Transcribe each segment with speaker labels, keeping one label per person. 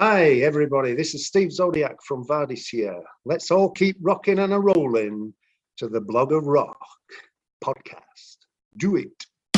Speaker 1: Hi, everybody. This is Steve Zodiac from Vardis here. Let's all keep rocking and a-rolling to the Blog of Rock podcast. Do it.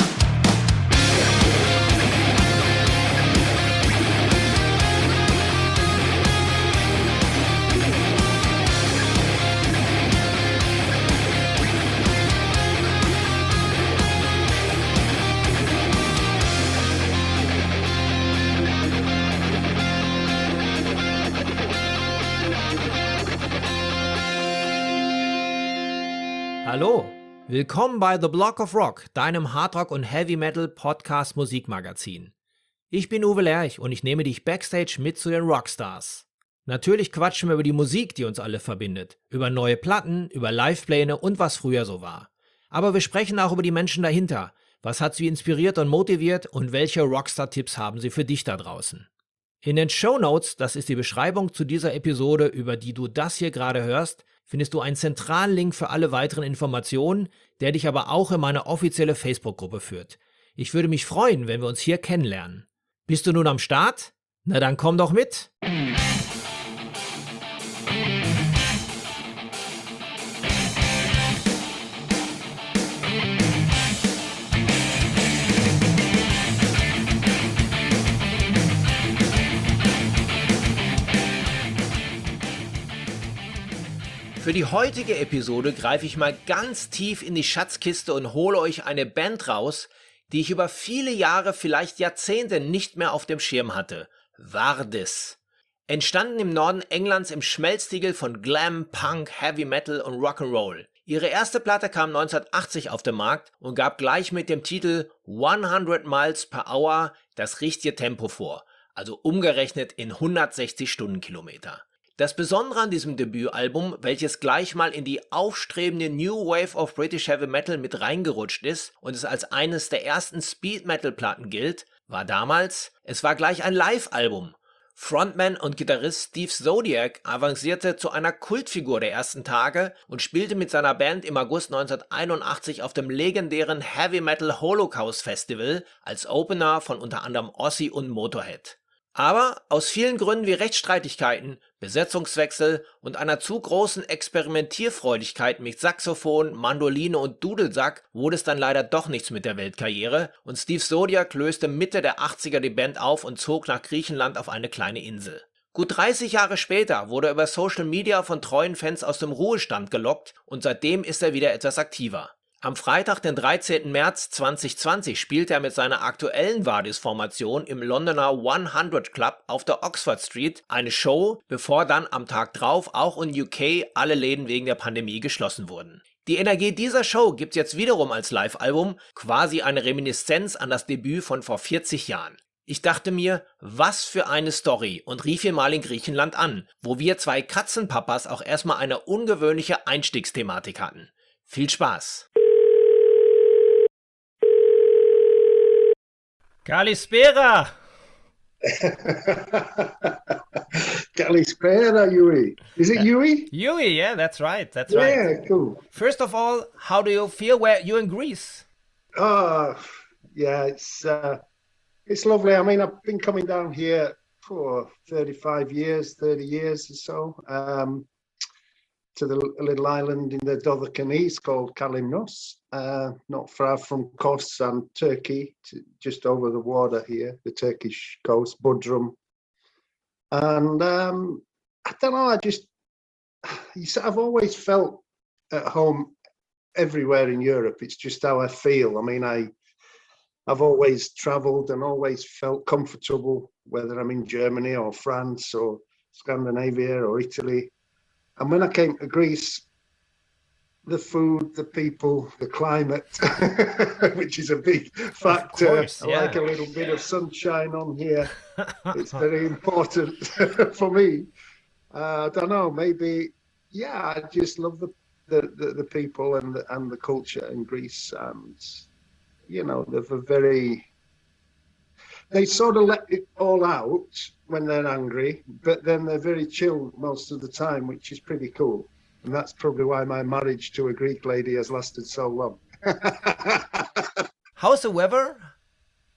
Speaker 2: Hallo, willkommen bei The Blog of Rock, deinem Hardrock- und Heavy-Metal-Podcast-Musikmagazin. Ich bin Uwe Lerch und ich nehme dich backstage mit zu den Rockstars. Natürlich quatschen wir über die Musik, die uns alle verbindet, über neue Platten, über Livepläne und was früher so war. Aber wir sprechen auch über die Menschen dahinter. Was hat sie inspiriert und motiviert und welche Rockstar-Tipps haben sie für dich da draußen? In den Shownotes, das ist die Beschreibung zu dieser Episode, über die du das hier gerade hörst, findest du einen zentralen Link für alle weiteren Informationen, der dich aber auch in meine offizielle Facebook-Gruppe führt. Ich würde mich freuen, wenn wir uns hier kennenlernen. Bist du nun am Start? Na dann komm doch mit! Für die heutige Episode greife ich mal ganz tief in die Schatzkiste und hole euch eine Band raus, die ich über viele Jahre, vielleicht Jahrzehnte nicht mehr auf dem Schirm hatte. Vardis. Entstanden im Norden Englands im Schmelztiegel von Glam, Punk, Heavy Metal und Rock'n'Roll. Ihre erste Platte kam 1980 auf den Markt und gab gleich mit dem Titel 100 Miles per Hour das richtige Tempo vor, also umgerechnet in 160 Stundenkilometer. Das Besondere an diesem Debütalbum, welches gleich mal in die aufstrebende New Wave of British Heavy Metal mit reingerutscht ist und es als eines der ersten Speed-Metal-Platten gilt, war damals, es war gleich ein Live-Album. Frontman und Gitarrist Steve Zodiac avancierte zu einer Kultfigur der ersten Tage und spielte mit seiner Band im August 1981 auf dem legendären Heavy Metal Holocaust Festival als Opener von unter anderem Ozzy und Motorhead. Aber aus vielen Gründen wie Rechtsstreitigkeiten, Besetzungswechsel und einer zu großen Experimentierfreudigkeit mit Saxophon, Mandoline und Dudelsack wurde es dann leider doch nichts mit der Weltkarriere und Steve Zodiac löste Mitte der 80er die Band auf und zog nach Griechenland auf eine kleine Insel. Gut 30 Jahre später wurde er über Social Media von treuen Fans aus dem Ruhestand gelockt und seitdem ist er wieder etwas aktiver. Am Freitag, den 13. März 2020, spielte er mit seiner aktuellen Vardis-Formation im Londoner 100 Club auf der Oxford Street eine Show, bevor dann am Tag drauf auch in UK alle Läden wegen der Pandemie geschlossen wurden. Die Energie dieser Show gibt's jetzt wiederum als Live-Album, quasi eine Reminiszenz an das Debüt von vor 40 Jahren. Ich dachte mir, was für eine Story und rief ihn mal in Griechenland an, wo wir zwei Katzenpapas auch erstmal eine ungewöhnliche Einstiegsthematik hatten. Viel Spaß! Kalispera!
Speaker 1: Kalispera, Yui. Is it Yui?
Speaker 2: Yui, yeah, that's right,
Speaker 1: Yeah, cool.
Speaker 2: First of all, how do you feel where you're in Greece?
Speaker 1: Oh, yeah, it's lovely. I mean, I've been coming down here for 30 years or so, to the little island in the Dodecanese called Kalymnos, not far from Kos and Turkey, just over the water here, the Turkish coast, Bodrum. And I don't know, I've always felt at home everywhere in Europe. It's just how I feel. I mean, I've always traveled and always felt comfortable, whether I'm in Germany or France or Scandinavia or Italy. And when I came to Greece, the food, the people, the climate, which is a big factor.
Speaker 2: Course, yeah.
Speaker 1: I like a little bit of sunshine on here. It's very important for me. I don't know, maybe, yeah, I just love the people and the culture in Greece. And, you know, they sort of let it all out when they're angry, but then they're very chill most of the time, which is pretty cool. And that's probably why my marriage to a Greek lady has lasted so long.
Speaker 2: How's the weather?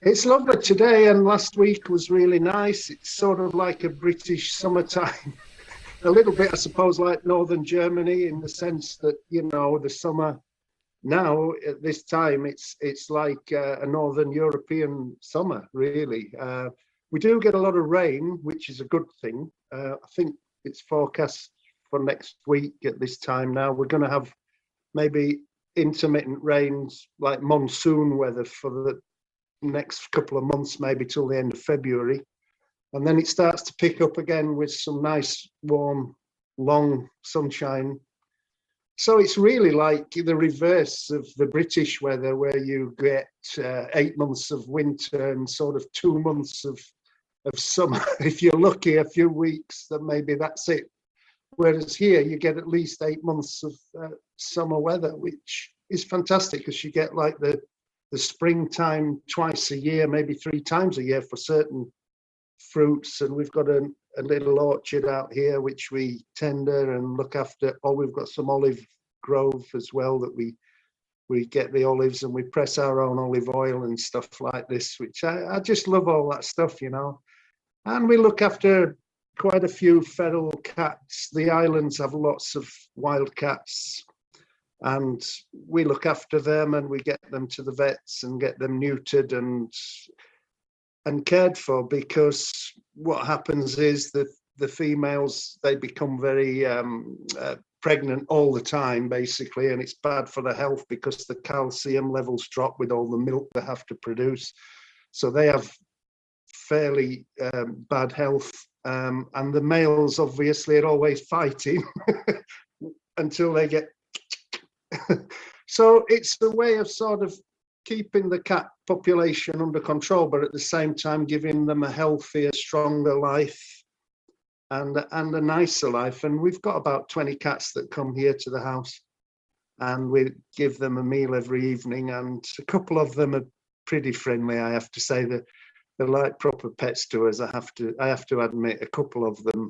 Speaker 1: It's lovely today, and last week was really nice. It's sort of like a British summertime, a little bit, I suppose, like northern Germany in the sense that, the summer now at this time, it's like a northern European summer, really. We do get a lot of rain, which is a good thing. I think it's forecast for next week at this time now. We're going to have maybe intermittent rains, like monsoon weather for the next couple of months, maybe till the end of February. And then it starts to pick up again with some nice, warm, long sunshine. So it's really like the reverse of the British weather, where you get 8 months of winter and sort of 2 months of summer. If you're lucky, a few weeks, then maybe that's it. Whereas here you get at least 8 months of summer weather, which is fantastic because you get like the springtime twice a year, maybe 3 times a year for certain fruits. And we've got a little orchard out here which we tender and look after. Or we've got some olive grove as well that we get the olives and we press our own olive oil and stuff like this, which I just love all that stuff, And we look after quite a few feral cats. The islands have lots of wild cats, and we look after them and we get them to the vets and get them neutered and cared for, because what happens is that the females, they become very pregnant all the time, basically, and it's bad for their health because the calcium levels drop with all the milk they have to produce. So they have fairly bad health. And the males obviously are always fighting until they get so it's a way of sort of keeping the cat population under control, but at the same time giving them a healthier, stronger life and a nicer life. And we've got about 20 cats that come here to the house, and we give them a meal every evening, and a couple of them are pretty friendly, I have to say. That they're like proper pets to us. I have to admit, a couple of them.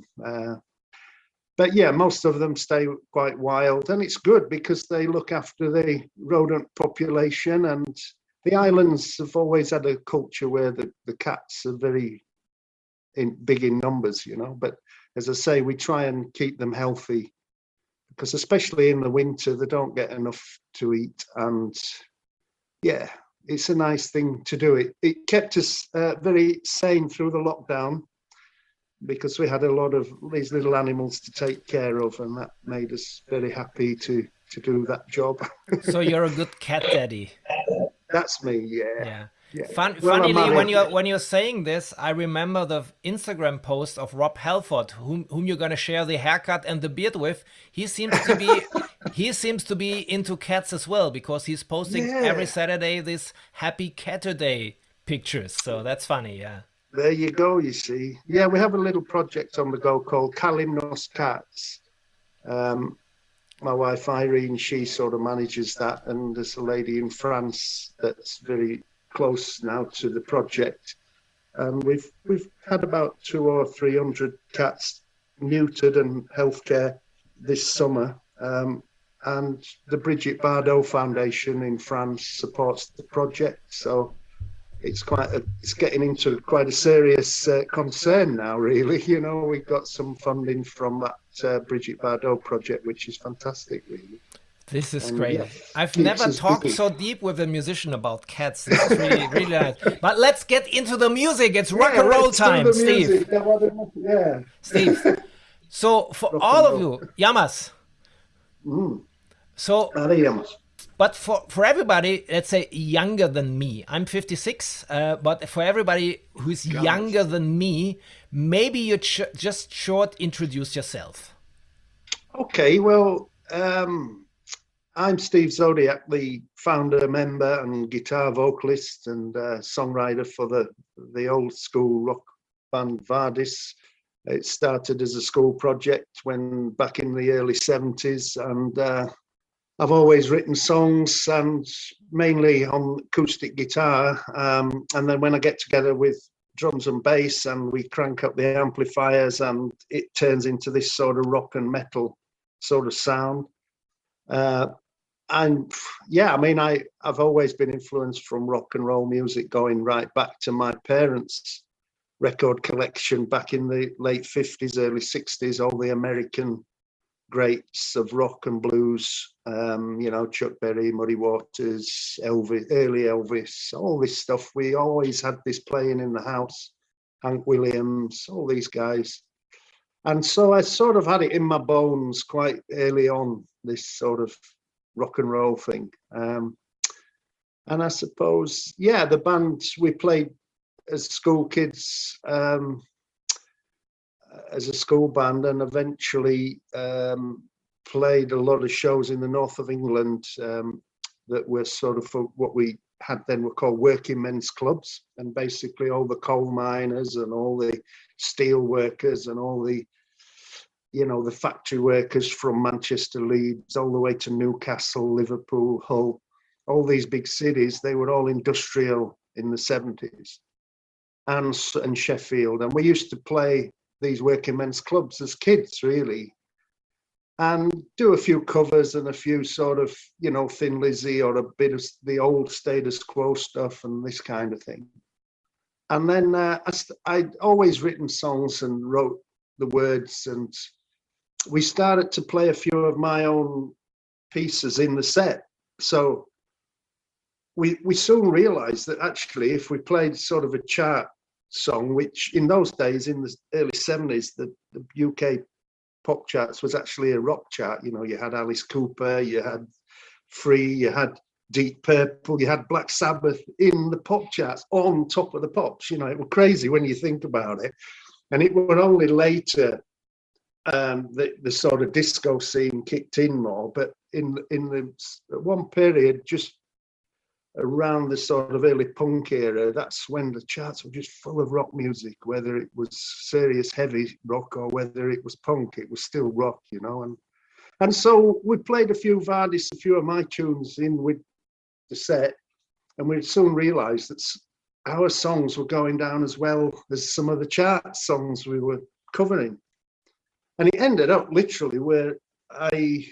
Speaker 1: But yeah, most of them stay quite wild, and it's good because they look after the rodent population. And the islands have always had a culture where the cats are very big in numbers, But as I say, we try and keep them healthy because especially in the winter, they don't get enough to eat. And yeah, it's a nice thing to do. It kept us very sane through the lockdown, because we had a lot of these little animals to take care of, and that made us very happy to do that job.
Speaker 2: So you're a good cat daddy.
Speaker 1: That's me, yeah.
Speaker 2: Funnily, when you're saying this, I remember the Instagram post of Rob Halford, whom you're gonna share the haircut and the beard with. He seems to be into cats as well, because he's posting every Saturday this Happy Catterday pictures. So that's funny, yeah.
Speaker 1: There you go, you see. Yeah, we have a little project on the go called Kalimnos Cats. My wife Irene, she sort of manages that, and there's a lady in France that's very close now to the project. And we've had about 200 or 300 cats neutered and healthcare this summer. And the Brigitte Bardot Foundation in France supports the project. So it's getting into quite a serious concern now, really. We got some funding from that Brigitte Bardot project, which is fantastic, really.
Speaker 2: This is great. Yeah, I've never talked so deep with a musician about cats. This is really, really nice. But let's get into the music. It's rock and roll time, Steve.
Speaker 1: Yeah.
Speaker 2: Steve. So for all of you, Yamas. So.
Speaker 1: Yamas.
Speaker 2: But for everybody, let's say younger than me, I'm 56, but for everybody who's younger than me, maybe you just short introduce yourself.
Speaker 1: Okay, well, I'm Steve Zodiac, the founder, member and guitar vocalist and songwriter for the old school rock band Vardis. It started as a school project back in the early 70s, and I've always written songs, and mainly on acoustic guitar. And then when I get together with drums and bass and we crank up the amplifiers, and it turns into this sort of rock and metal sort of sound. And yeah, I mean, I've always been influenced from rock and roll music, going right back to my parents' record collection back in the late 50s, early 60s, all the American greats of rock and blues, you know, Chuck Berry, Muddy Waters, Elvis, early Elvis, all this stuff. We always had this playing in the house. Hank Williams, all these guys. And so I sort of had it in my bones quite early on, this sort of rock and roll thing. And I suppose, yeah, the bands we played as school kids, as a school band, and eventually played a lot of shows in the north of England that were sort of what we had then were called working men's clubs. And basically all the coal miners and all the steel workers and all the, you know, the factory workers from Manchester, Leeds, all the way to Newcastle, Liverpool, Hull, all these big cities, they were all industrial in the 70s, and Sheffield. And we used to play these working men's clubs as kids, really, and do a few covers and a few sort of, you know, Thin Lizzy or a bit of the old Status Quo stuff and this kind of thing. And then I'd always written songs and wrote the words, and we started to play a few of my own pieces in the set. So we soon realized that actually if we played sort of a chart song, which in those days, in the early 70s, the UK pop charts was actually a rock chart. You know, you had Alice Cooper, you had Free, you had Deep Purple, you had Black Sabbath in the pop charts on top of the pops. You know, it was crazy when you think about it. And it was only later the sort of disco scene kicked in more. But in the one period, just around the sort of early punk era, that's when the charts were just full of rock music, whether it was serious heavy rock or whether it was punk, it was still rock, you know. And so we played a few Vardis, a few of my tunes in with the set, and we soon realized that our songs were going down as well as some of the chart songs we were covering. And it ended up literally where I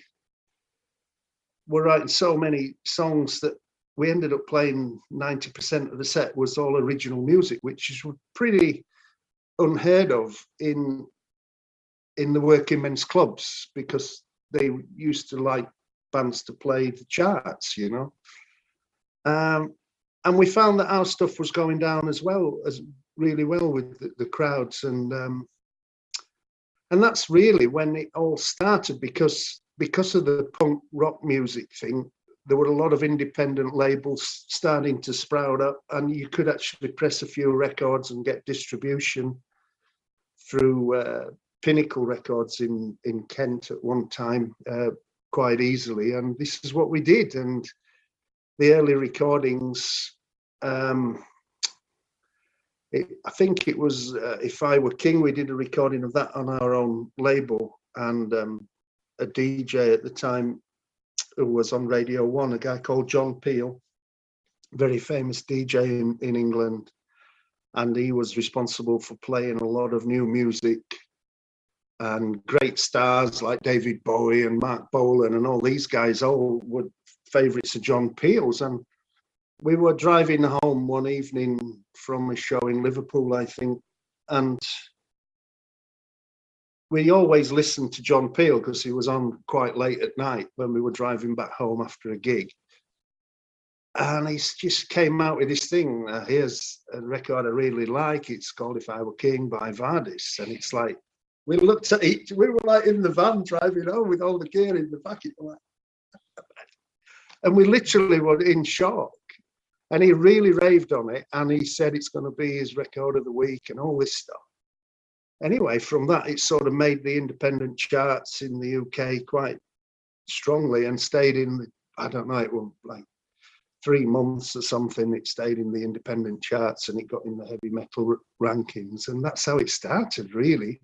Speaker 1: were writing so many songs that we ended up playing 90% of the set was all original music, which is pretty unheard of in the working men's clubs, because they used to like bands to play the charts, you know. And we found that our stuff was going down as well, as really well with the crowds, and that's really when it all started, because of the punk rock music thing. There were a lot of independent labels starting to sprout up, and you could actually press a few records and get distribution through Pinnacle Records in Kent at one time quite easily. And this is what we did. And the early recordings, I think it was If I Were King, we did a recording of that on our own label, and a DJ at the time who was on Radio 1, a guy called John Peel, very famous DJ in England, and he was responsible for playing a lot of new music and great stars like David Bowie and Mark Bolan and all these guys, all were favourites of John Peel's. And we were driving home one evening from a show in Liverpool, I think, and we always listened to John Peel because he was on quite late at night when we were driving back home after a gig. And he just came out with this thing. Here's a record I really like. It's called If I Were King by Vardis. And it's like, we looked at each, we were like in the van driving home with all the gear in the back. And we literally were in shock. And he really raved on it. And he said it's going to be his record of the week and all this stuff. Anyway, from that, it sort of made the independent charts in the UK quite strongly, and stayed in the, I don't know, it was like 3 months or something, it stayed in the independent charts, and it got in the heavy metal rankings. And that's how it started, really,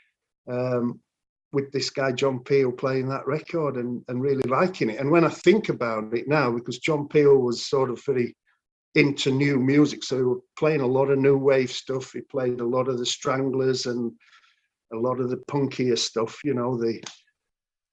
Speaker 1: with this guy, John Peel, playing that record and really liking it. And when I think about it now, because John Peel was sort of very into new music, so he was playing a lot of new wave stuff. He played a lot of the Stranglers and a lot of the punkier stuff, you know, the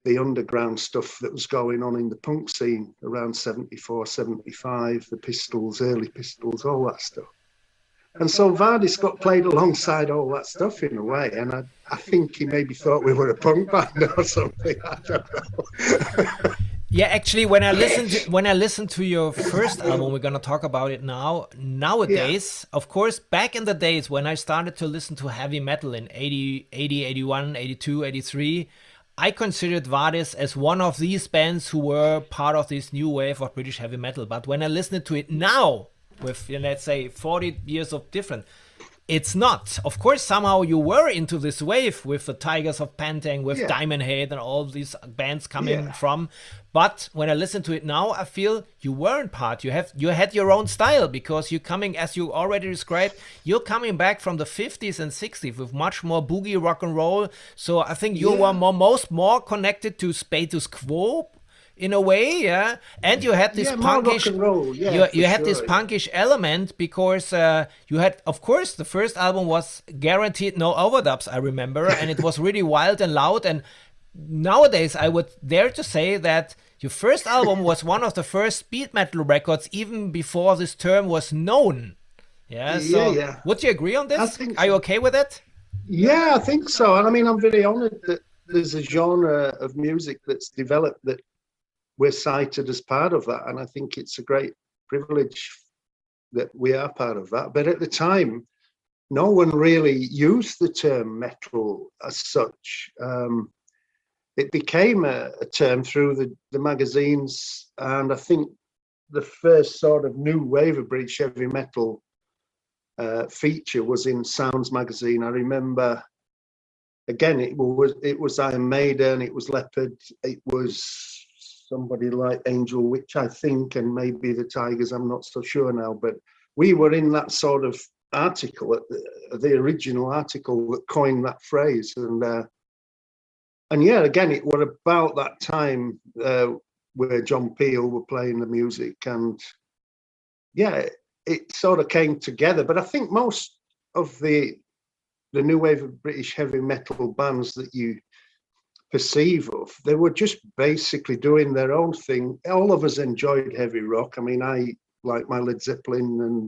Speaker 1: the underground stuff that was going on in the punk scene around 74, 75, the Pistols, early Pistols, all that stuff. And so Vardis got played alongside all that stuff in a way. And I think he maybe thought we were a punk band or something. I don't know.
Speaker 2: Yeah, actually, when I listen to your first album, we're gonna talk about it now. Nowadays, of course, back in the days when I started to listen to heavy metal in 80, 81, 82, 83, I considered Vardis as one of these bands who were part of this new wave of British heavy metal. But when I listen to it now, with, let's say, 40 years of different, it's not. Of course, somehow you were into this wave with the Tigers of Pantang, with Diamond Head and all these bands coming from. But when I listen to it now, I feel you weren't part. You had your own style, because you're coming, as you already described, you're coming back from the 50s and 60s with much more boogie rock and roll. So I think you were more connected to Status Quo in a way, and you had this punkish, you had this punkish element, because you had, of course, the first album was guaranteed no overdubs, I remember, and it was really wild and loud. And nowadays, I would dare to say that your first album was one of the first speed metal records, even before this term was known. Would you agree on this? I think so. Are you okay with it?
Speaker 1: Yeah, I think so. And I mean, I'm very honored that there's a genre of music that's developed that we're cited as part of that, and I think it's a great privilege that we are part of that. But at the time, no one really used the term metal as such. It became a term through the magazines, and I think the first sort of new wave of British heavy metal feature was in Sounds magazine. I remember, again, it was Iron Maiden, it was Leopard, it was somebody like Angel Witch, I think, and maybe the Tigers, I'm not so sure now, but we were in that sort of article, the original article that coined that phrase. And yeah, again, it was about that time where John Peel were playing the music, and yeah, it sort of came together. But I think most of the new wave of British heavy metal bands that you perceive of, they were just basically doing their own thing. All of us enjoyed heavy rock. I mean, I like my Led Zeppelin and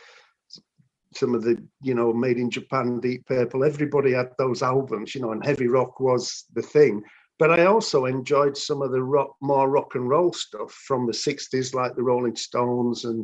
Speaker 1: some of the, Made in Japan, Deep Purple. Everybody had those albums, and heavy rock was the thing. But I also enjoyed some of the more rock and roll stuff from the 60s, like the Rolling Stones and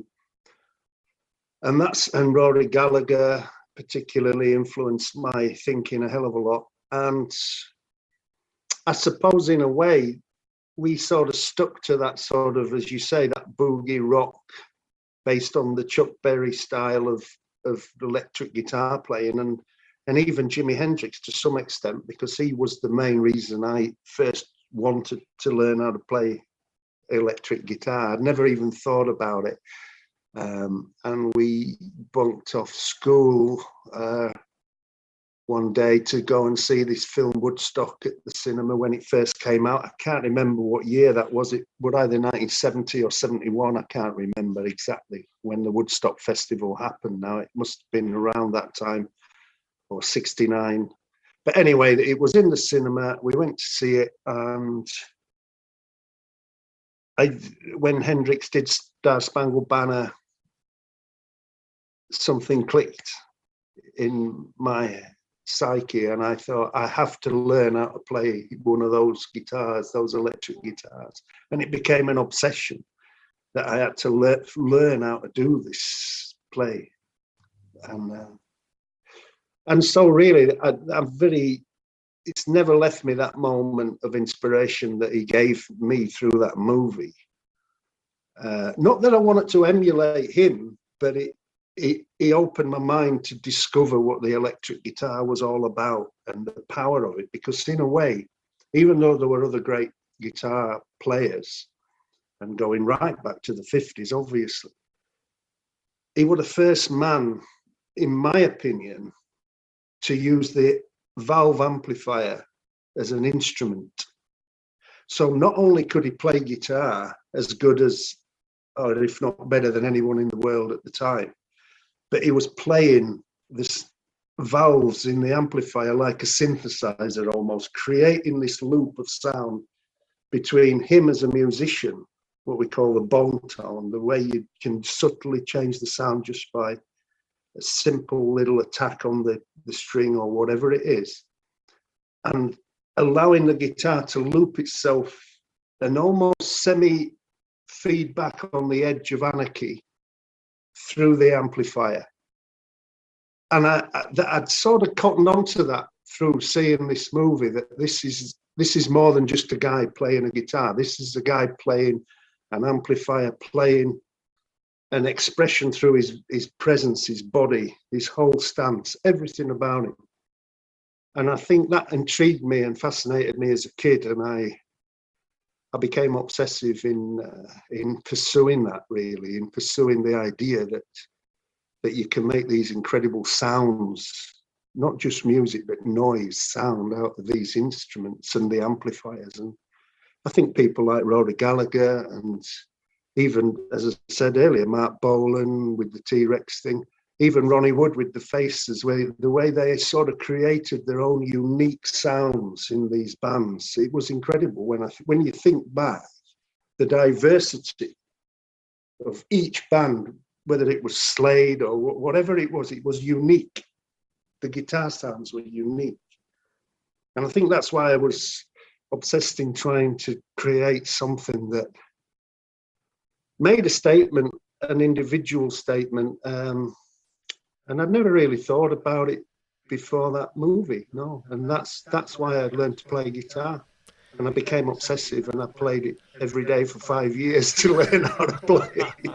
Speaker 1: Rory Gallagher particularly influenced my thinking a hell of a lot. And I suppose in a way, we sort of stuck to that sort of, as you say, that boogie rock based on the Chuck Berry style of electric guitar playing, and even Jimi Hendrix to some extent, because he was the main reason I first wanted to learn how to play electric guitar. I'd never even thought about it. And we bunked off school one day to go and see this film Woodstock at the cinema when it first came out. I can't remember what year that was. It was either 1970 or 71. I can't remember exactly when the Woodstock Festival happened. Now it must have been around that time, or 69. But anyway, it was in the cinema. We went to see it, and when Hendrix did Star Spangled Banner, something clicked in my psyche, and I thought, I have to learn how to play one of those guitars, those electric guitars. And it became an obsession that I had to learn how to do this play. And so really, it's never left me, that moment of inspiration that he gave me through that movie. Not that I wanted to emulate him, but he opened my mind to discover what the electric guitar was all about and the power of it. Because in a way, even though there were other great guitar players, and going right back to the 50s, obviously, he was the first man, in my opinion, to use the valve amplifier as an instrument. So not only could he play guitar as good as, or if not better than anyone in the world at the time, but he was playing this valves in the amplifier like a synthesizer, almost creating this loop of sound between him as a musician, what we call the bone tone, the way you can subtly change the sound just by a simple little attack on the string or whatever it is, and allowing the guitar to loop itself and almost semi-feedback on the edge of anarchy through the amplifier. And I'd sort of cottoned onto that through seeing this movie, that this is more than just a guy playing a guitar. This is a guy playing an amplifier, playing an expression through his presence, his body, his whole stance, everything about him. And I think that intrigued me and fascinated me as a kid, and I became obsessive in pursuing that, really, in pursuing the idea that you can make these incredible sounds, not just music, but noise, sound out of these instruments and the amplifiers. And I think people like Rory Gallagher, and even, as I said earlier, Mark Bolan with the T-Rex thing, even Ronnie Wood with the Faces, the way they sort of created their own unique sounds in these bands. It was incredible when you think back, the diversity of each band, whether it was Slade or whatever it was unique. The guitar sounds were unique. And I think that's why I was obsessed in trying to create something that made a statement, an individual statement. And I'd never really thought about it before that movie, no. And that's why I learned to play guitar. And I became obsessive, and I played it every day for 5 years to learn how to play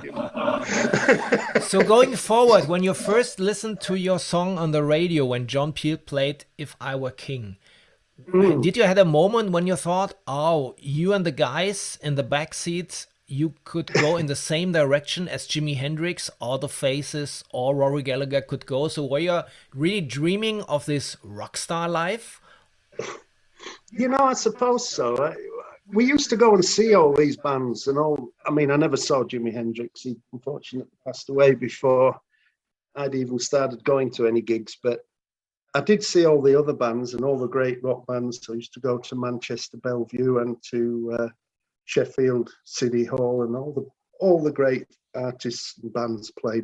Speaker 1: it.
Speaker 2: So going forward, when you first listened to your song on the radio, when John Peel played If I Were King, did you have a moment when you thought, oh, you and the guys in the back seats, you could go in the same direction as Jimi Hendrix or the Faces or Rory Gallagher could go? So were you really dreaming of this rock star life?
Speaker 1: You know, I suppose so. We used to go and see all these bands and all. I mean, I never saw Jimi Hendrix. He unfortunately passed away before I'd even started going to any gigs. But I did see all the other bands and all the great rock bands. I used to go to Manchester Bellevue and to Sheffield City Hall, and all the great artists and bands played.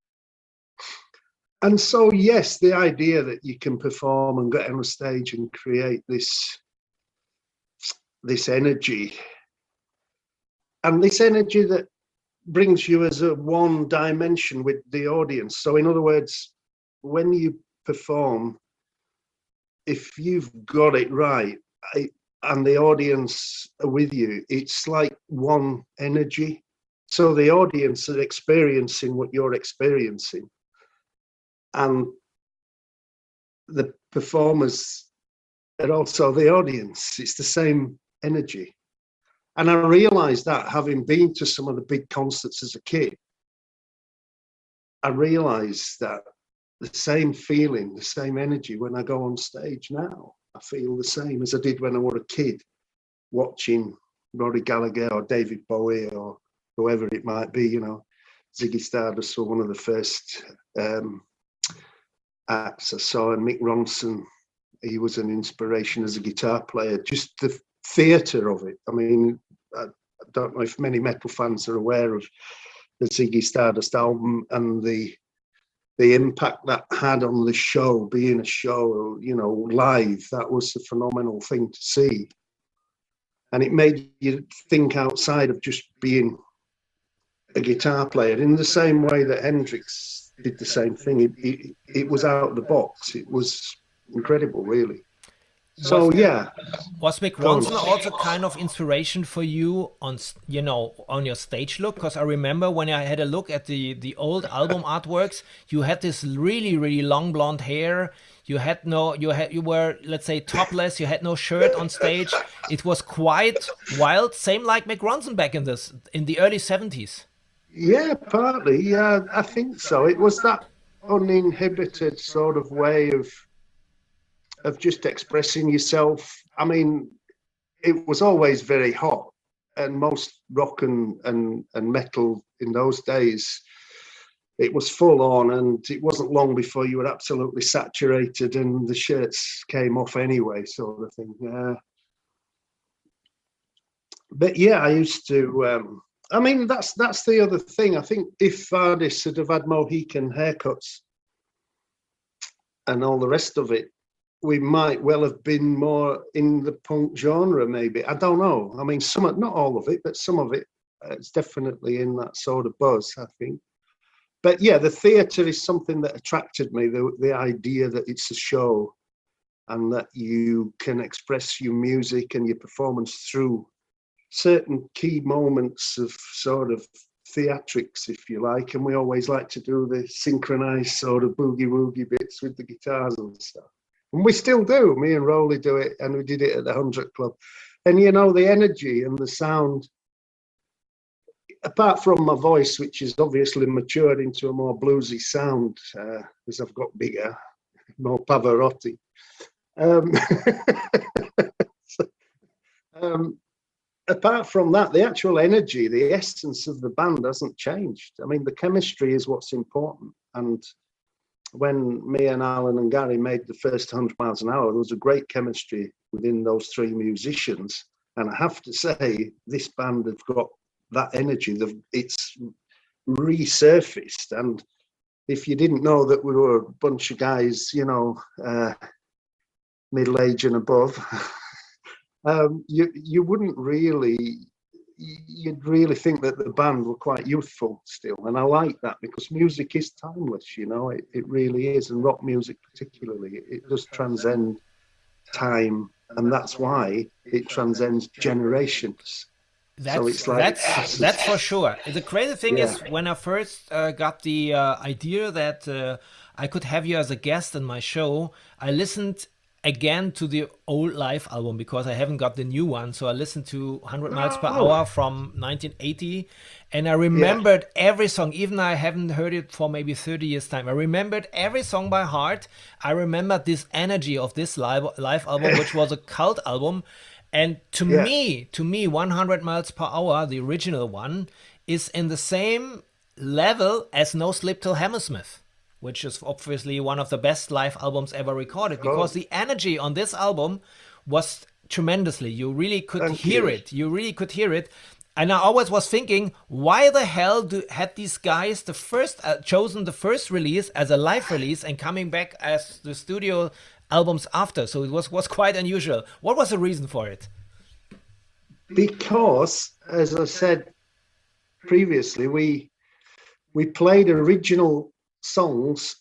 Speaker 1: And so, yes, the idea that you can perform and get on a stage and create this energy, and this energy that brings you as a one dimension with the audience. So in other words, when you perform, if you've got it right and the audience are with you, it's like one energy. So the audience are experiencing what you're experiencing, and the performers are also the audience. It's the same energy. And I realized that, having been to some of the big concerts as a kid, I realized that the same feeling, the same energy when I go on stage now, I feel the same as I did when I was a kid watching Rory Gallagher or David Bowie or whoever it might be, you know. Ziggy Stardust were one of the first acts I saw, and Mick Ronson, he was an inspiration as a guitar player. Just the theatre of it. I mean, I don't know if many metal fans are aware of the Ziggy Stardust album and the impact that had on the show, being a show, you know, live. That was a phenomenal thing to see. And it made you think outside of just being a guitar player, in the same way that Hendrix did the same thing. It was out of the box. It was incredible, really. So yeah.
Speaker 2: Was Mick Ronson also kind of inspiration for you on, you know, on your stage look? Because I remember when I had a look at the old album artworks, you had this really, really long blonde hair. You were, let's say, topless. You had no shirt on stage. It was quite wild. Same like Mick Ronson back in the early 70s.
Speaker 1: Yeah, partly. Yeah, I think so. It was that uninhibited sort of way of just expressing yourself. I mean, it was always very hot, and most rock and metal in those days, it was full on, and it wasn't long before you were absolutely saturated and the shirts came off anyway, sort of thing. But yeah, I used to. I mean, that's the other thing. I think if artists had have had Mohican haircuts and all the rest of it, we might well have been more in the punk genre. Maybe, I don't know. I mean, not all of it, but some of it. It's definitely in that sort of buzz, I think. But yeah, the theatre is something that attracted me. The idea that it's a show and that you can express your music and your performance through certain key moments of sort of theatrics, if you like. And we always like to do the synchronized sort of boogie woogie bits with the guitars and stuff. And we still do. Me and Rowley do it, and we did it at the 100 Club. And you know, the energy and the sound, apart from my voice, which is obviously matured into a more bluesy sound as I've got bigger, more Pavarotti. Apart from that, the actual energy, the essence of the band hasn't changed. I mean, the chemistry is what's important. And when me and Alan and Gary made the first 100 miles an hour, there was a great chemistry within those three musicians. And I have to say, this band have got that energy. It's resurfaced. And if you didn't know that we were a bunch of guys, you know, middle age and above, you wouldn't really, you'd really think that the band were quite youthful still. And I like that because music is timeless, you know, it really is. And rock music particularly, it does transcend time. And that's why it transcends generations. So it's like,
Speaker 2: that's for sure. The crazy thing
Speaker 1: Yeah.
Speaker 2: is when I first got the idea that I could have you as a guest in my show, I listened again to the old live album because I haven't got the new one. So I listened to 100 Miles Per Hour from 1980, and I remembered every song, even I haven't heard it for maybe 30 years time. I remembered every song by heart. I remembered this energy of this live album, which was a cult album. And to me, 100 Miles Per Hour, the original one, is in the same level as No Sleep Till Hammersmith, which is obviously one of the best live albums ever recorded, because the energy on this album was tremendously. You really could hear it. You really could hear it. And I always was thinking, why the hell had these guys the first chosen the first release as a live release and coming back as the studio albums after? So it was quite unusual. What was the reason for it?
Speaker 1: Because, as I said previously, we played original songs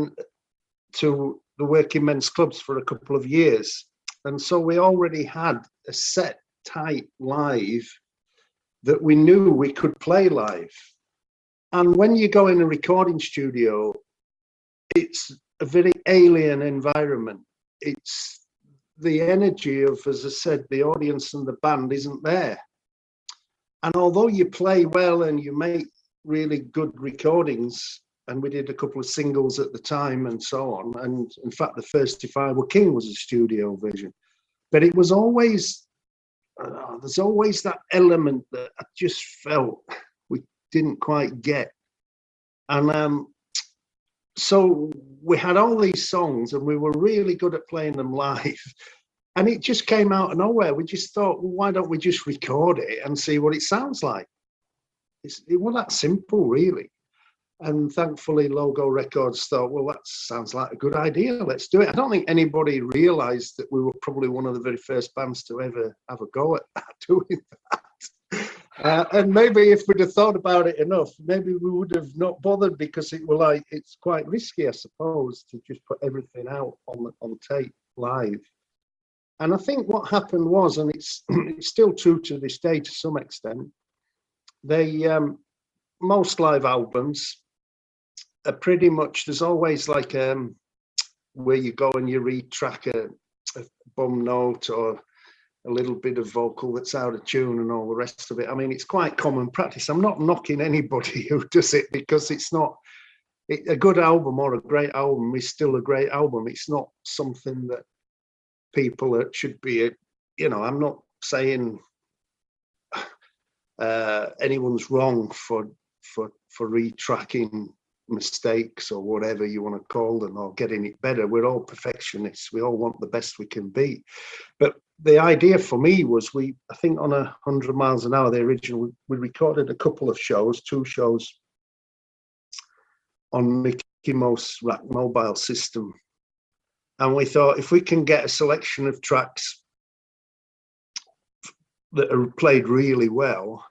Speaker 1: to the working men's clubs for a couple of years, and so we already had a set tight live that we knew we could play live. And when you go in a recording studio, it's a very alien environment. It's the energy of, as I said, the audience and the band isn't there. And although you play well and you make really good recordings, and we did a couple of singles at the time and so on, and in fact the first If I Were King was a studio version, but it was always there's always that element that I just felt we didn't quite get. And so we had all these songs and we were really good at playing them live, and it just came out of nowhere. We just thought, well, why don't we just record it and see what it sounds like? It was that simple, really. And thankfully, Logo Records thought, well, that sounds like a good idea. Let's do it. I don't think anybody realized that we were probably one of the very first bands to ever have a go at doing that. And maybe if we'd have thought about it enough, maybe we would have not bothered, because it's quite risky, I suppose, to just put everything out on tape live. And I think what happened was, and it's still true to this day to some extent, most live albums are pretty much, there's always like where you go and you retrack a bum note or a little bit of vocal that's out of tune and all the rest of it. I mean, it's quite common practice. I'm not knocking anybody who does it, because it's not a good album or a great album is still a great album. It's not something that people should be, I'm not saying anyone's wrong for retracking mistakes or whatever you want to call them, or getting it better. We're all perfectionists. We all want the best we can be. But the idea for me was, I think on 100 miles an hour, the original, we recorded a couple of shows, 2 shows on Mickey Mouse Rack Mobile system. And we thought, if we can get a selection of tracks that are played really well,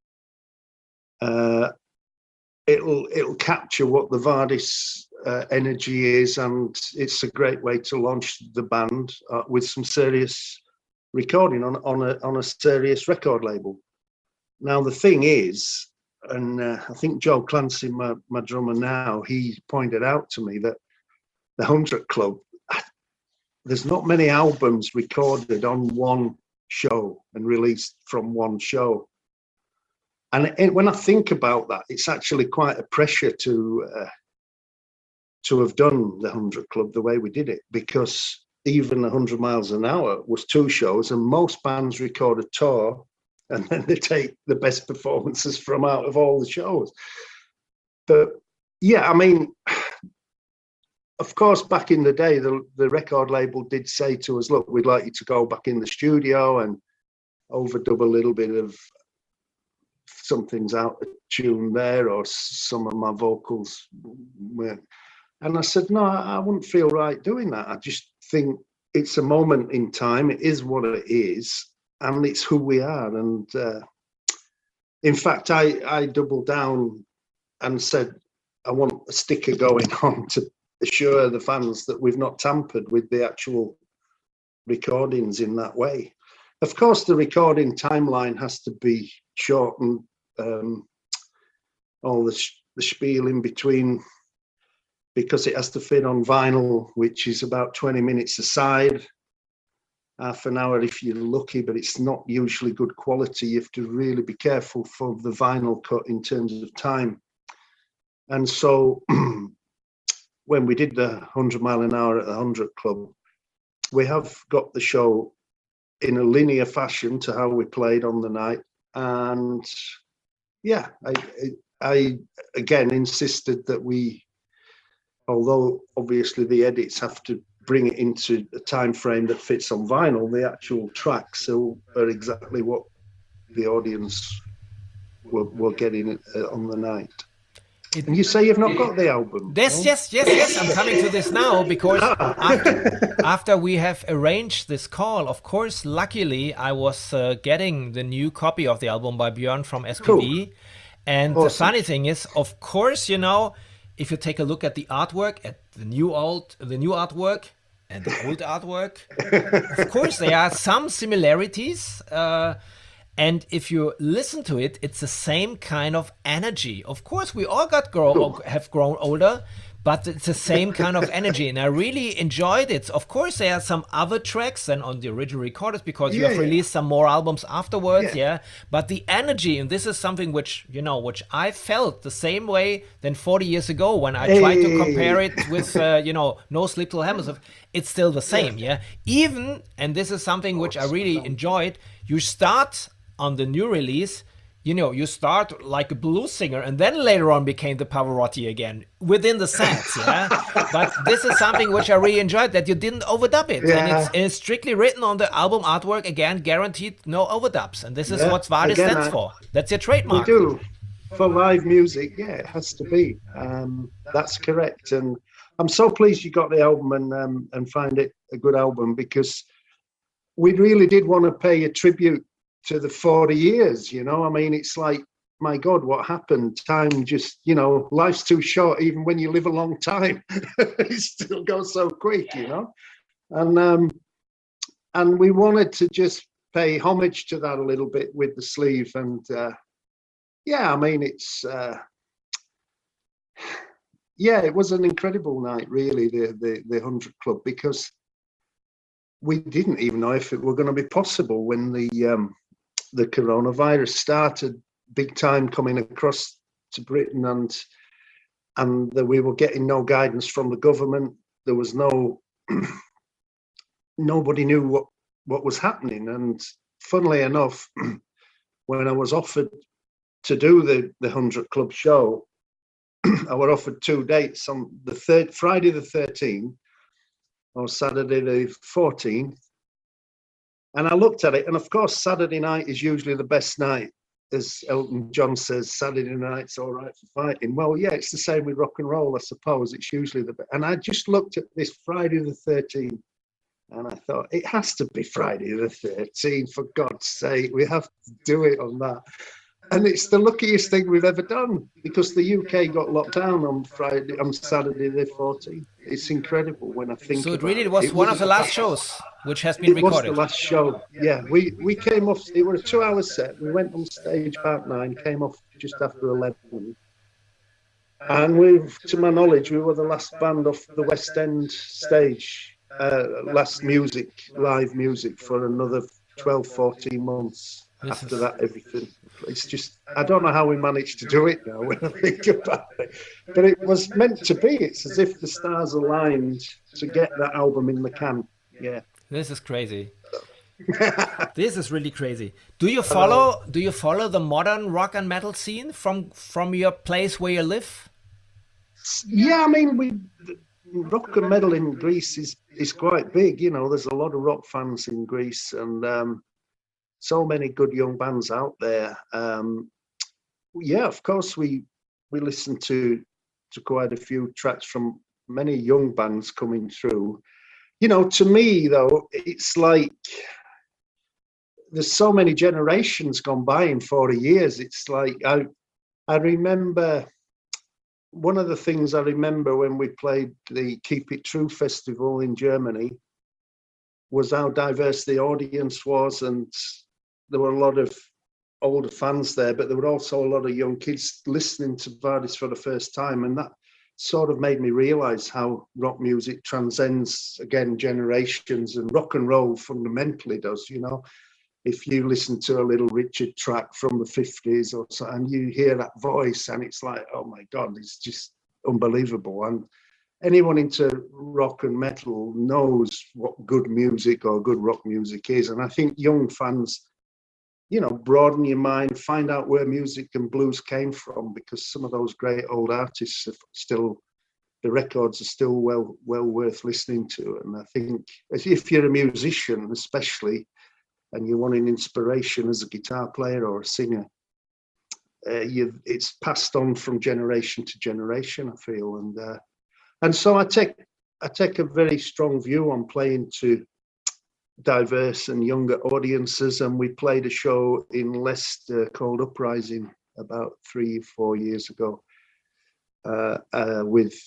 Speaker 1: it'll capture what the Vardis energy is, and it's a great way to launch the band with some serious recording on a serious record label. Now the thing is, and I think Joe Clancy, my drummer now, he pointed out to me that the 100 Club, there's not many albums recorded on one show and released from one show. And when I think about that, it's actually quite a pressure to have done the 100 Club the way we did it, because even 100 miles an hour was 2 shows, and most bands record a tour and then they take the best performances from out of all the shows. But yeah, I mean, of course, back in the day, the record label did say to us, look, we'd like you to go back in the studio and overdub a little bit of something's out of tune there, or some of my vocals were. And I said, no, I wouldn't feel right doing that. I just think it's a moment in time. It is what it is, and it's who we are. And in fact, I doubled down and said, I want a sticker going on to assure the fans that we've not tampered with the actual recordings in that way. Of course, the recording timeline has to be shortened, all the spiel in between, because it has to fit on vinyl, which is about 20 minutes a side, half an hour if you're lucky, but it's not usually good quality. You have to really be careful for the vinyl cut in terms of time. And so when we did the 100 mile an hour at the 100 Club, we have got the show in a linear fashion to how we played on the night. And yeah, I again insisted that we, although obviously the edits have to bring it into a time frame that fits on vinyl, the actual tracks are exactly what the audience were getting on the night. And you say you've not got the album?
Speaker 2: Yes,
Speaker 1: no?
Speaker 2: yes. I'm coming to this now, because after we have arranged this call, of course, luckily, I was getting the new copy of the album by Björn from SPV. Cool. And awesome. The funny thing is, of course, you know, if you take a look at the artwork, at the new artwork and the old artwork, of course, there are some similarities. And if you listen to it, it's the same kind of energy. Of course, we all have grown older, but it's the same kind of energy. And I really enjoyed it. Of course, there are some other tracks than on the original recordings, because you have released some more albums afterwards. Yeah. But the energy, and this is something which I felt the same way than 40 years ago when I tried to compare it with, No Sleep Till Hammersmith. It's still the same. Yeah. Even, and this is something which I really enjoyed, you start on the new release, you start like a blues singer, and then later on became the Pavarotti again within the sets, yeah. But this is something which I really enjoyed, that you didn't overdub it, and it's strictly written on the album artwork, again, guaranteed no overdubs, and this is what Vardis stands for. That's your trademark.
Speaker 1: We do for live music, yeah, it has to be. That's correct, and I'm so pleased you got the album and find it a good album, because we really did want to pay a tribute to the 40 years, I mean, it's like, my God, what happened? Time just, life's too short, even when you live a long time. It still goes so quick, And we wanted to just pay homage to that a little bit with the sleeve. And I mean, it's, it was an incredible night, really, the 100 Club, because we didn't even know if it were going to be possible when the coronavirus started big time coming across to Britain, and that we were getting no guidance from the government. There was nobody knew what was happening. And funnily enough, when I was offered to do the 100 Club show, I were offered 2 dates on the Friday the 13th or Saturday the 14th. And I looked at it, and of course, Saturday night is usually the best night. As Elton John says, Saturday night's all right for fighting. Well, yeah, it's the same with rock and roll, I suppose. It's usually the best. And I just looked at this Friday the 13th, and I thought, it has to be Friday the 13th, for God's sake. We have to do it on that. And it's the luckiest thing we've ever done, because the UK got locked down on Saturday the 14th. It's incredible when I think
Speaker 2: so. It
Speaker 1: about
Speaker 2: really
Speaker 1: it.
Speaker 2: was one of the last shows which has been recorded.
Speaker 1: It was the last show. Yeah, we came off. It was a 2-hour set. We went on stage about 9, came off just after 11. And we, to my knowledge, we were the last band off the West End stage. Last live music for another 12, 14 months. After that, everything. It's just, I don't know how we managed to do it now when I think about it. But it was meant to be. It's as if the stars aligned to get that album in the can. Yeah.
Speaker 2: This is crazy. This is really crazy. Do you follow the modern rock and metal scene from your place where you live?
Speaker 1: Yeah, I mean, rock and metal in Greece is quite big. You know, there's a lot of rock fans in Greece, and so many good young bands out there. Yeah, of course, we listen to quite a few tracks from many young bands coming through. You know, to me though, it's like there's so many generations gone by in 40 years. It's like I remember one of the things I remember when we played the Keep It True festival in Germany was how diverse the audience was, and there were a lot of older fans there, but there were also a lot of young kids listening to Vardis for the first time, and that sort of made me realize how rock music transcends, again, generations, and rock and roll fundamentally does. You know, if you listen to a Little Richard track from the 50s or so, and you hear that voice, and it's like, oh my God, it's just unbelievable. And anyone into rock and metal knows what good music or good rock music is. And I think young fans, you know, broaden your mind, find out where music and blues came from, because some of those great old artists are still, the records are still well worth listening to. And I think if you're a musician, especially, and you want an inspiration as a guitar player or a singer, it's passed on from generation to generation, I feel. And so I take a very strong view on playing to diverse and younger audiences, and we played a show in Leicester called Uprising about 3-4 years ago with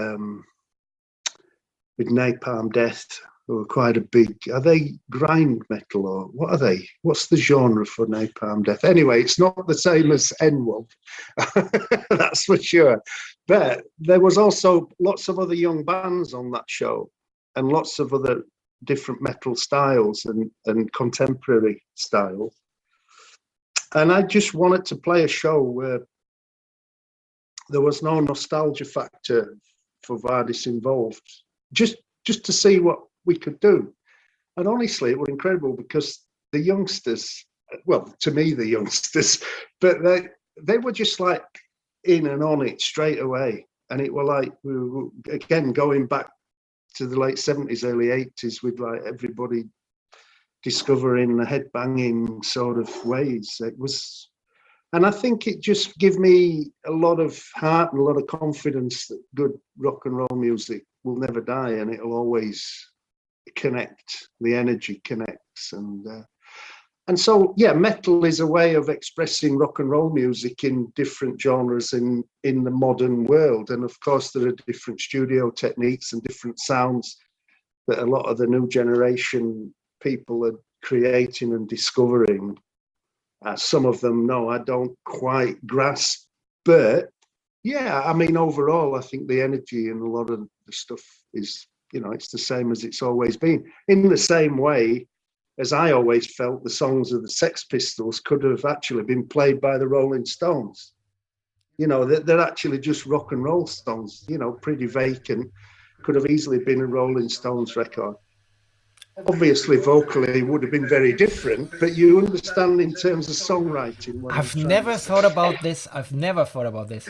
Speaker 1: Napalm Death, who are quite a big, are they grind metal or what are they? What's the genre for Napalm Death? Anyway, it's not the same as N-Wolf, that's for sure. But there was also lots of other young bands on that show, and lots of other different metal styles and contemporary styles. And I just wanted to play a show where there was no nostalgia factor for Vardis involved, just to see what we could do. And honestly, it was incredible, because the youngsters, well, to me, the youngsters, but they were just like in and on it straight away. And it were like, we were, again, going back to the late 70s, early 80s, with like everybody discovering the headbanging sort of ways. It was, and I think it just gave me a lot of heart and a lot of confidence that good rock and roll music will never die, and it'll always connect. The energy connects, and so yeah, metal is a way of expressing rock and roll music in different genres in the modern world. And of course, there are different studio techniques and different sounds that a lot of the new generation people are creating and discovering. Some of them, no, I don't quite grasp, but yeah, I mean, overall, I think the energy and a lot of the stuff is, you know, it's the same as it's always been. In the same way as I always felt the songs of the Sex Pistols could have actually been played by the Rolling Stones. You know, they're actually just rock and roll songs. You know, Pretty Vacant could have easily been a Rolling Stones record. obviously vocally it would have been very different, but you understand in terms of songwriting what
Speaker 2: I've
Speaker 1: I'm trying
Speaker 2: never
Speaker 1: to say.
Speaker 2: thought about this. I've never thought about this.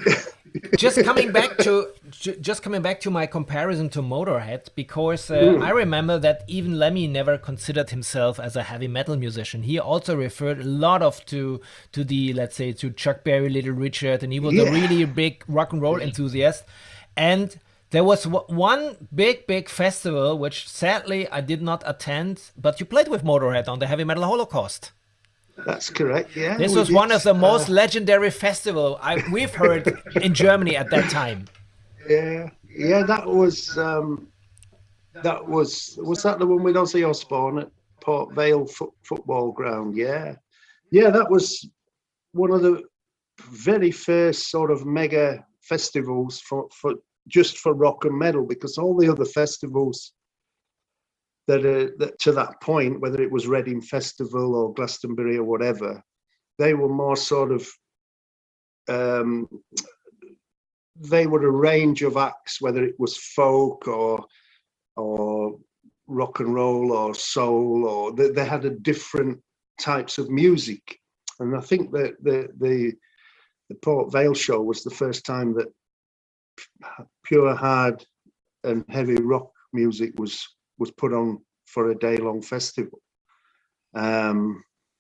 Speaker 2: Just coming back to my comparison to Motorhead, because I remember that even Lemmy never considered himself as a heavy metal musician. He also referred a lot of to the, let's say, to Chuck Berry, Little Richard, and he was a really big rock and roll enthusiast. And there was one big festival which sadly I did not attend, but you played with Motorhead on the Heavy Metal Holocaust.
Speaker 1: That's correct, yeah.
Speaker 2: This was one of the most legendary festivals we've heard in Germany at that time.
Speaker 1: Yeah, that was that the one with Ozzy Osbourne at Port Vale football ground? Yeah, that was one of the very first sort of mega festivals for just for rock and metal, because all the other festivals that to that point, whether it was Reading Festival or Glastonbury or whatever, they were more sort of they were a range of acts, whether it was folk or rock and roll or soul, or they had a different types of music. And I think that the Port Vale show was the first time that pure hard and heavy rock music was put on for a day-long festival. And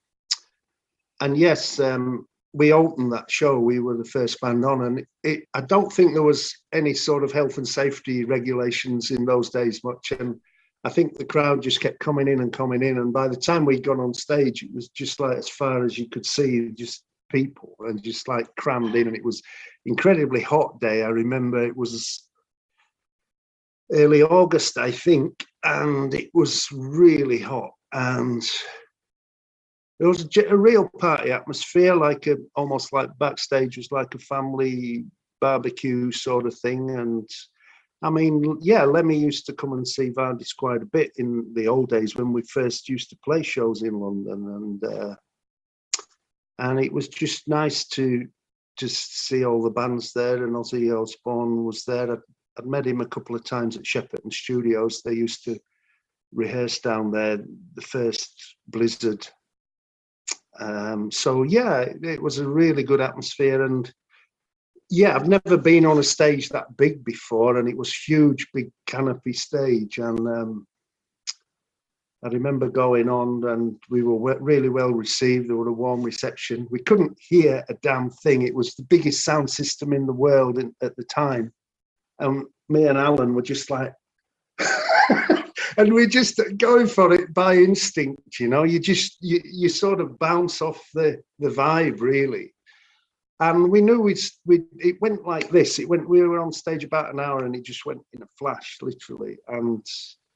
Speaker 1: yes, we opened that show. We were the first band on, and I don't think there was any sort of health and safety regulations in those days much. And I think the crowd just kept coming in. And by the time we'd gone on stage, it was just like as far as you could see, just people and just like crammed in. And it was incredibly hot day. I remember it was early August, I think, and it was really hot, and there was a real party atmosphere, almost like backstage was like a family barbecue sort of thing. And I mean, yeah, Lemmy used to come and see Vardis quite a bit in the old days when we first used to play shows in London, and it was just nice to just see all the bands there. And Ozzy Osbourne was there. I'd met him a couple of times at Shepperton Studios. They used to rehearse down there, the first Blizzard. So yeah, it was a really good atmosphere. And yeah, I've never been on a stage that big before, and it was huge, big canopy stage. And I remember going on, and we were really well received. There was a warm reception. We couldn't hear a damn thing. It was the biggest sound system in the world at the time. And me and Alan were just like, and we're just going for it by instinct, you know. You sort of bounce off the vibe, really. And we knew it went like this. We were on stage about an hour, and it just went in a flash, literally. And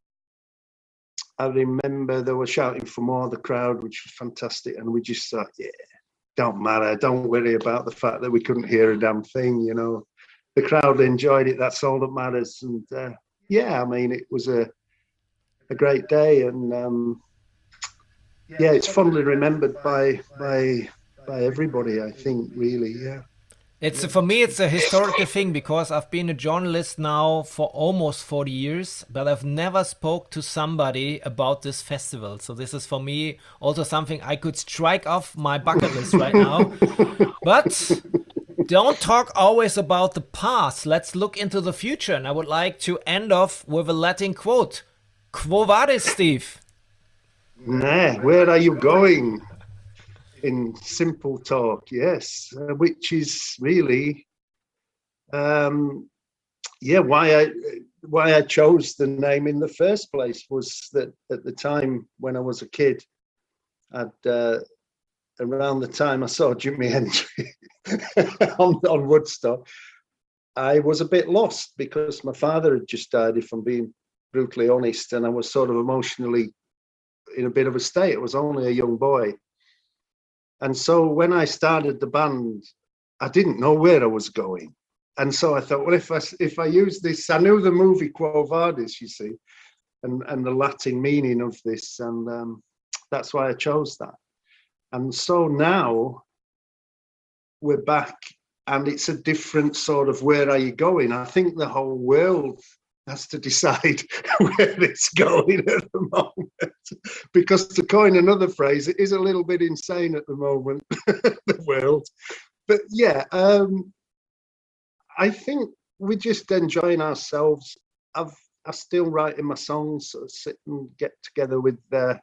Speaker 1: I remember they were shouting for more, the crowd, which was fantastic. And we just thought, yeah, don't matter. Don't worry about the fact that we couldn't hear a damn thing, you know. The crowd enjoyed it. That's all that matters. And yeah, I mean, it was a great day. And yeah, it's fondly remembered by everybody, I think, really. Yeah.
Speaker 2: For me, it's a historical thing, because I've been a journalist now for almost 40 years, but I've never spoke to somebody about this festival. So this is for me also something I could strike off my bucket list right now. But don't talk always about the past. Let's look into the future. And I would like to end off with a Latin quote. Quo vadis, Steve?
Speaker 1: Nah, where are you going? In simple talk, yes, which is really, yeah, why I chose the name in the first place was that at the time when I was a kid, around the time I saw Jimi Hendrix on Woodstock, I was a bit lost because my father had just died, if I'm being brutally honest, and I was sort of emotionally in a bit of a state. I was only a young boy. And so when I started the band, I didn't know where I was going. And so I thought, well, if I use this, I knew the movie Quo Vadis, you see, and the Latin meaning of this, and that's why I chose that. And so now we're back, and it's a different sort of where are you going? I think the whole world has to decide where it's going at the moment. Because to coin another phrase, it is a little bit insane at the moment, the world. But yeah, I think we're just enjoying ourselves. I still write in my songs, sort of sit and get together with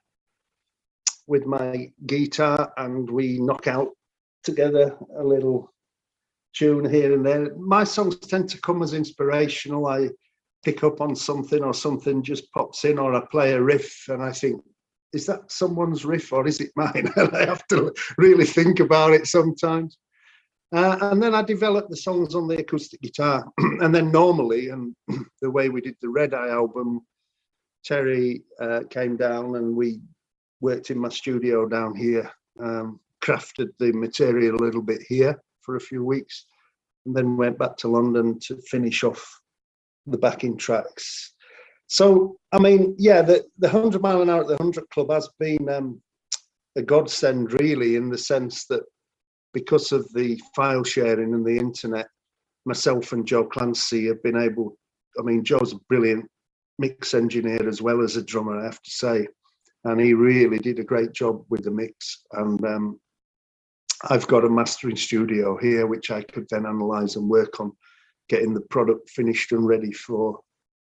Speaker 1: my guitar, and we knock out together a little tune here and there. My songs tend to come as inspirational. I pick up on something, or something just pops in, or I play a riff and I think, is that someone's riff or is it mine? And I have to really think about it sometimes. And then I develop the songs on the acoustic guitar. And then normally, and the way we did the Red Eye album, Terry came down and we worked in my studio down here, crafted the material a little bit here for a few weeks, and then went back to London to finish off the backing tracks. So, I mean, yeah, the 100 Mile an Hour at the 100 Club has been a godsend, really, in the sense that because of the file sharing and the internet, myself and Joe Clancy have been able, I mean, Joe's a brilliant mix engineer as well as a drummer, I have to say, and he really did a great job with the mix. And I've got a mastering studio here, which I could then analyze and work on getting the product finished and ready for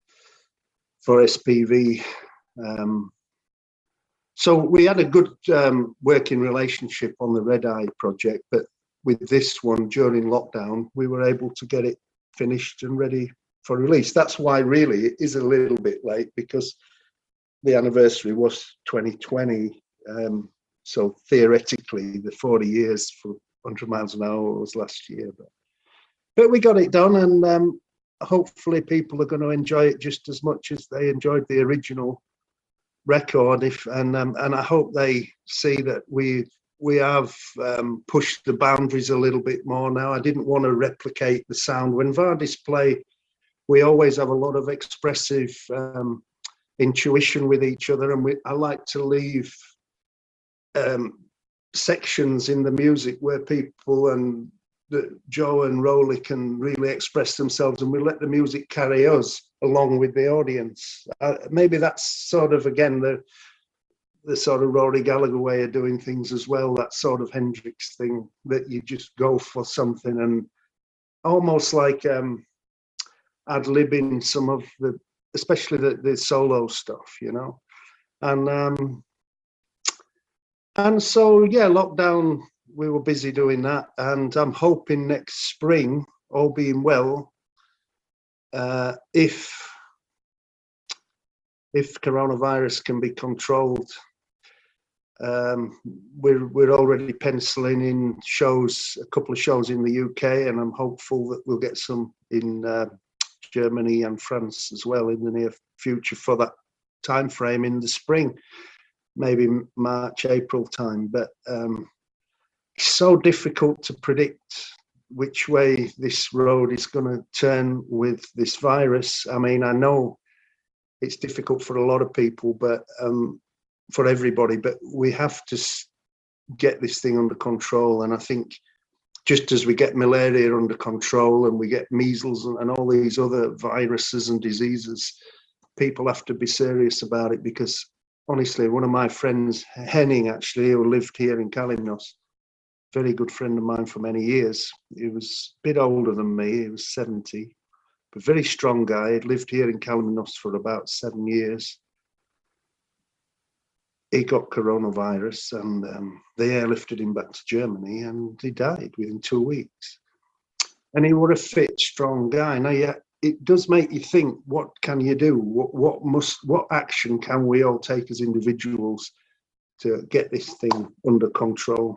Speaker 1: SPV. So we had a good working relationship on the Red Eye project, but with this one during lockdown, we were able to get it finished and ready for release. That's why really it is a little bit late, because the anniversary was 2020. So theoretically, the 40 years for 100 Miles an Hour was last year. But we got it done, and hopefully people are going to enjoy it just as much as they enjoyed the original record. And I hope they see that we have pushed the boundaries a little bit more now. I didn't want to replicate the sound. When Vardis play, we always have a lot of expressive intuition with each other, and I like to leave sections in the music where people and Joe and Rolly can really express themselves, and we let the music carry us along with the audience. Maybe that's sort of, again, the sort of Rory Gallagher way of doing things as well, that sort of Hendrix thing, that you just go for something and almost like ad-libbing some of the, especially the solo stuff, you know. And so, yeah, lockdown, we were busy doing that, and I'm hoping next spring, all being well, if coronavirus can be controlled, we're already penciling in shows, a couple of shows in the UK, and I'm hopeful that we'll get some in Germany and France as well in the near future for that time frame in the spring, maybe March, April time. But it's so difficult to predict which way this road is going to turn with this virus. I mean, I know it's difficult for a lot of people, but for everybody, but we have to get this thing under control. And I think just as we get malaria under control and we get measles and all these other viruses and diseases, people have to be serious about it, because honestly, one of my friends, Henning, actually, who lived here in Kalymnos, very good friend of mine for many years. He was a bit older than me. He was 70, but very strong guy. He'd lived here in Kalymnos for about 7 years. He got coronavirus, and they airlifted him back to Germany, and he died within 2 weeks. And he was a fit, strong guy. Now, yeah, it does make you think, what can you do? What action can we all take as individuals to get this thing under control?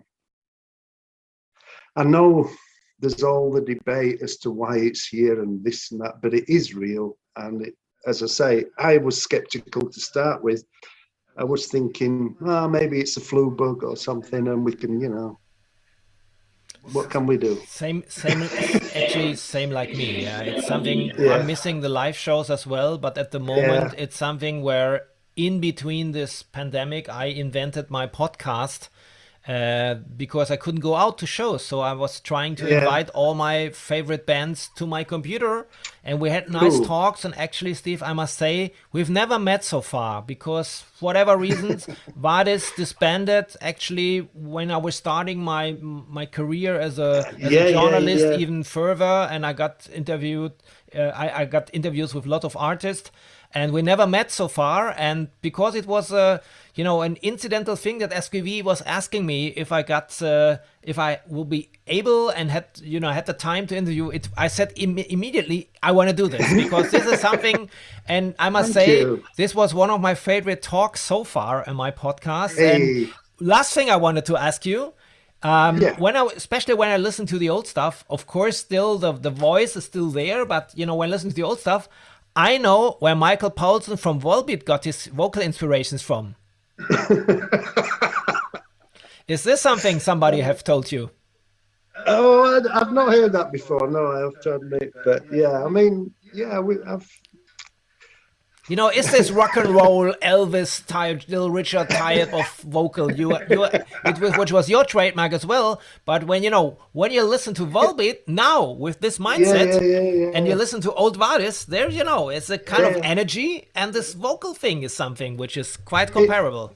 Speaker 1: I know there's all the debate as to why it's here and this and that, but it is real. And as I say, I was skeptical to start with. I was thinking, maybe it's a flu bug or something, and we can, you know, what can we do?
Speaker 2: Same, actually, same like me. Yeah, it's something. I'm missing the live shows as well, but at the moment, it's something where in between this pandemic, I invented my podcast. because I couldn't go out to shows. So I was trying to invite all my favorite bands to my computer, and we had nice talks. And actually, Steve, I must say, we've never met so far because, for whatever reasons, Vardis disbanded. Actually, when I was starting my career as a journalist, even further, and I got interviewed. I got interviews with a lot of artists. And we never met so far, and because it was an incidental thing that SQV was asking me if I will be able and had the time to interview it, I said immediately I want to do this because this is something, and I must say this was one of my favorite talks so far in my podcast. And last thing I wanted to ask you. Especially when I listen to the old stuff, of course, still the voice is still there, but when I listen to the old stuff, I know where Michael Paulsen from Volbeat got his vocal inspirations from. Is this something somebody have told you?
Speaker 1: Oh, I've not heard that before. No, I have to admit. But I've.
Speaker 2: Is this rock and roll Elvis type, Little Richard type of vocal? Which was your trademark as well. But when you listen to Volbeat now with this mindset, and you listen to old Vardis, there it's a kind of energy, and this vocal thing is something which is quite comparable.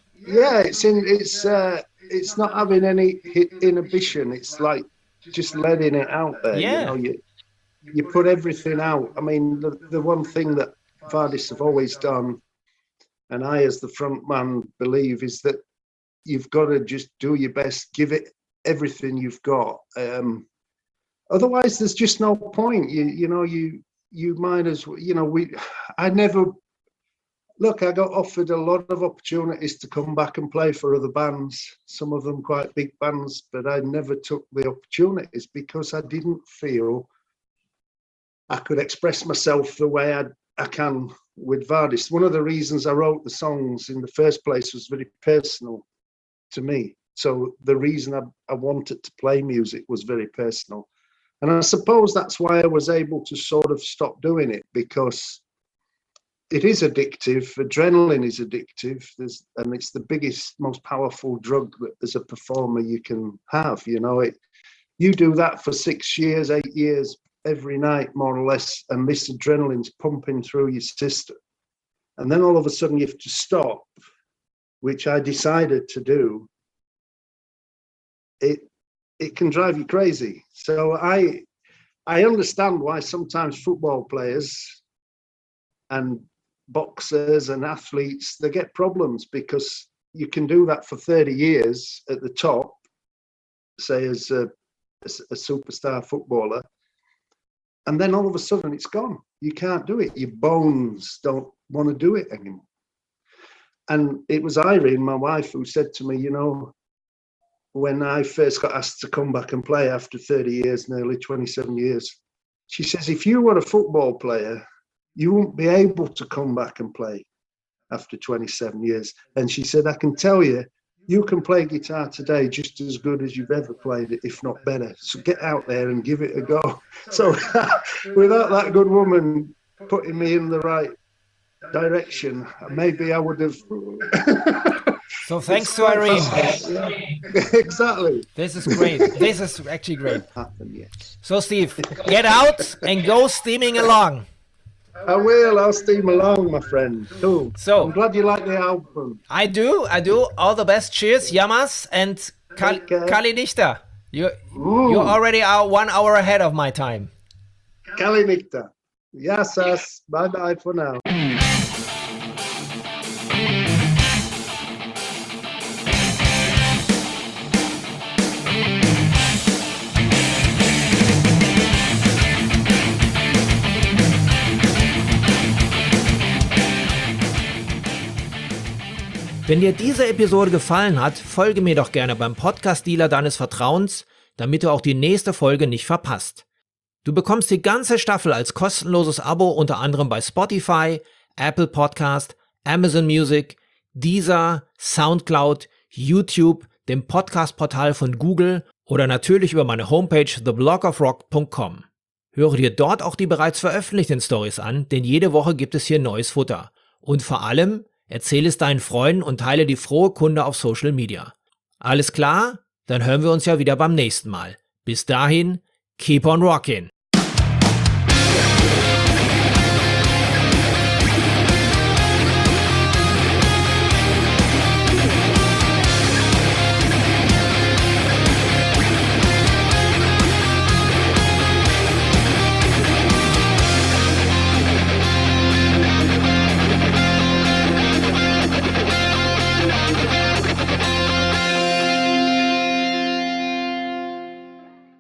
Speaker 1: It's not having any inhibition. It's like just letting it out there.
Speaker 2: Yeah.
Speaker 1: You put everything out. I mean, the one thing that Vardis have always done, and I as the front man believe, is that you've got to just do your best, give it everything you've got. Otherwise there's just no point. You might as well, I got offered a lot of opportunities to come back and play for other bands, some of them quite big bands, but I never took the opportunities because I didn't feel I could express myself the way I can with Vardis. One of the reasons I wrote the songs in the first place was very personal to me. So the reason I wanted to play music was very personal. And I suppose that's why I was able to sort of stop doing it, because it is addictive. Adrenaline is addictive. And it's the biggest, most powerful drug that as a performer you can have. You do that for 6 years, 8 years, every night, more or less, and this adrenaline's pumping through your system. And then all of a sudden you have to stop, which I decided to do. It can drive you crazy. So I understand why sometimes football players and boxers and athletes, they get problems, because you can do that for 30 years at the top, say as a superstar footballer, and then all of a sudden it's gone. You can't do it. Your bones don't want to do it anymore. And it was Irene, my wife, who said to me, when I first got asked to come back and play after 30 years, nearly 27 years, she says, if you were a football player, you won't be able to come back and play after 27 years. And she said, I can tell you, you can play guitar today just as good as you've ever played it, if not better. So get out there and give it a go. So without that good woman putting me in the right direction, maybe I would have...
Speaker 2: So thanks to Irene.
Speaker 1: Yeah. Exactly.
Speaker 2: This is great. This is actually great.
Speaker 1: Yes.
Speaker 2: So Steve, get out and go steaming along.
Speaker 1: I will. I'll steam along, my friend. Cool.
Speaker 2: So
Speaker 1: I'm glad you like the album.
Speaker 2: I do. All the best. Cheers, Yamas and Kali Nichter. You already are 1 hour ahead of my time.
Speaker 1: Kali Nichter. Yassas. Bye bye for now.
Speaker 2: Wenn dir diese Episode gefallen hat, folge mir doch gerne beim Podcast-Dealer deines Vertrauens, damit du auch die nächste Folge nicht verpasst. Du bekommst die ganze Staffel als kostenloses Abo unter anderem bei Spotify, Apple Podcast, Amazon Music, Deezer, Soundcloud, YouTube, dem Podcast-Portal von Google oder natürlich über meine Homepage theblogofrock.com. Höre dir dort auch die bereits veröffentlichten Stories an, denn jede Woche gibt es hier neues Futter. Und vor allem, erzähle es deinen Freunden und teile die frohe Kunde auf Social Media. Alles klar? Dann hören wir uns ja wieder beim nächsten Mal. Bis dahin, keep on rockin'.